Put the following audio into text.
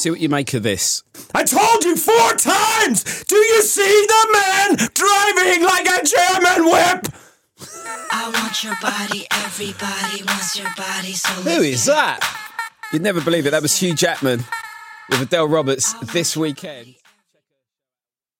See what you make of this. I told you 4 times! Do you see the man driving like a German whip? I want your body, everybody wants your body, so Who is that? You'd never believe it. That was Hugh Jackman with Adele Roberts this weekend.